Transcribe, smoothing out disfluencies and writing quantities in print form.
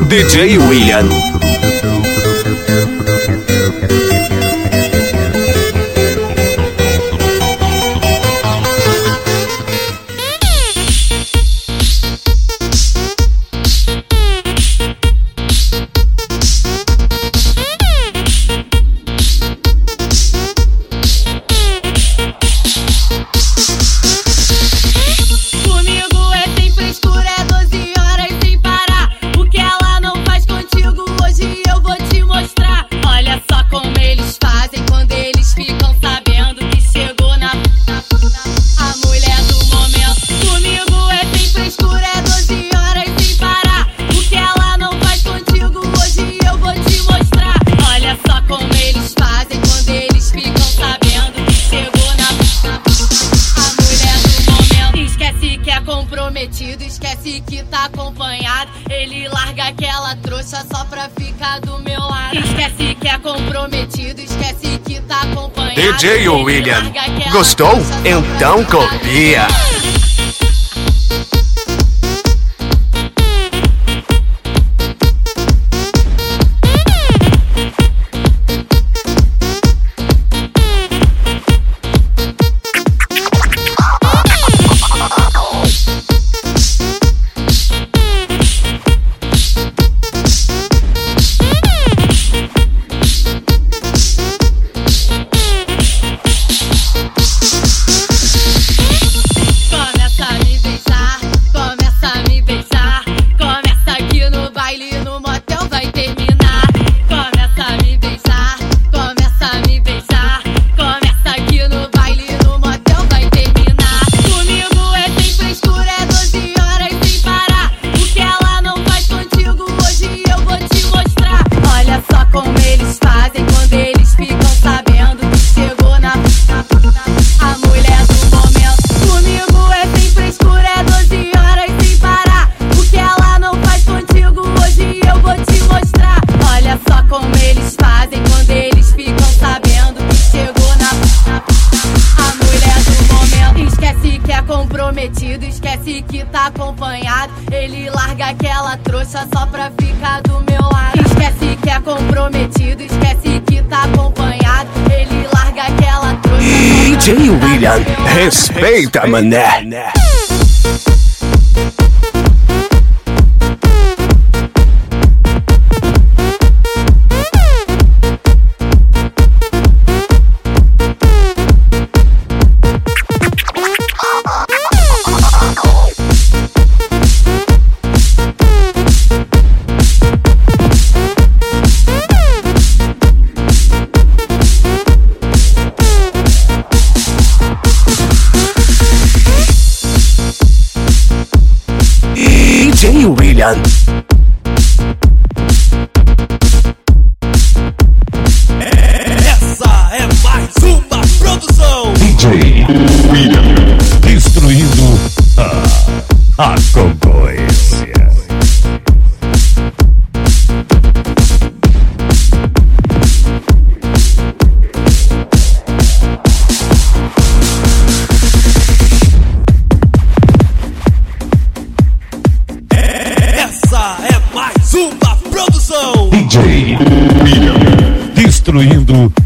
DJ William. Esquece que tá acompanhado. Ele larga aquela trouxa só pra ficar do meu lado. Esquece que é comprometido, esquece que tá acompanhado. DJ William, gostou? Então copia. Esquece que tá acompanhado. Ele larga aquela trouxa só pra ficar do meu lado. Esquece que é comprometido, esquece que tá acompanhado. Ele larga aquela trouxa DJ William, respeita, mané. DJ William. Essa é mais uma produção. DJ William, destruindo a concorrência. Mais uma produção. DJ William, destruindo